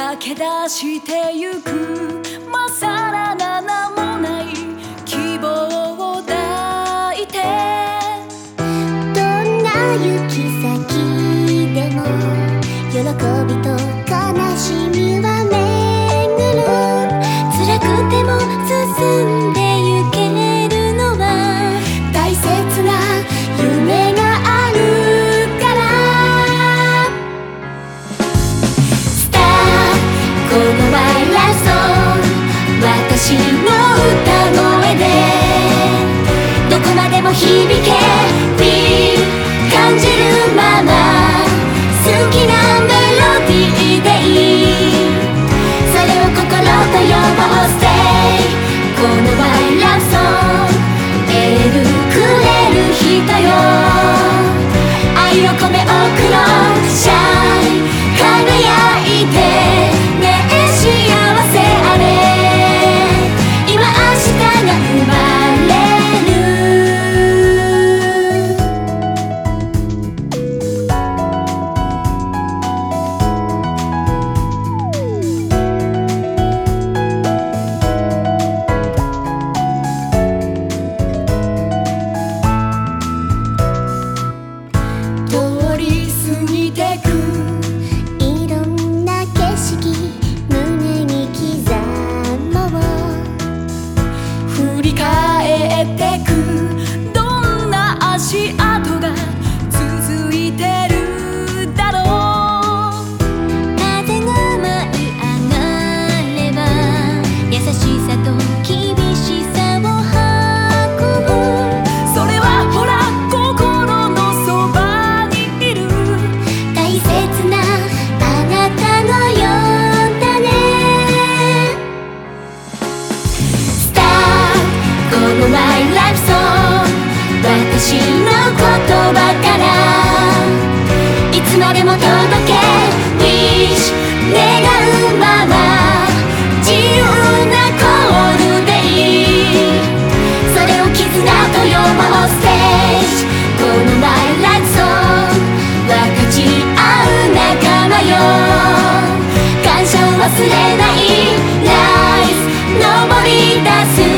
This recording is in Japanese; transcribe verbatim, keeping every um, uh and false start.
駆け出してゆくまさらな名もない希望を抱いて、 どんな行き先でも喜びと悲しみは巡る。辛くても進んでゆけるのは大切な夢があるから。スターこのマイラスト私の歌声でどこまでも響け Feel 感じるまま好きなメロディーでいい。それを心と呼ぼう Stay このマイラブソングエールくれる人よ。愛を込め送ろう Shine 輝いてねえ幸せあれ今明日が生まれる。通り過ぎてくいろんな景色胸に刻もう。 振り返ってくどんな足跡が続いてるだろう。 風が舞い上がれば優しさと厳しさを運ぶ。 それはほら心のそばにいる大切なあなたのようだね。スターこのマイライフソング私の言葉からいつまでも届け Wish 願うまま自由なコールでいい。それを絆と呼ぼう Stage このマイライフソング分かち合う仲間よ。感謝を忘れない Life 登り出す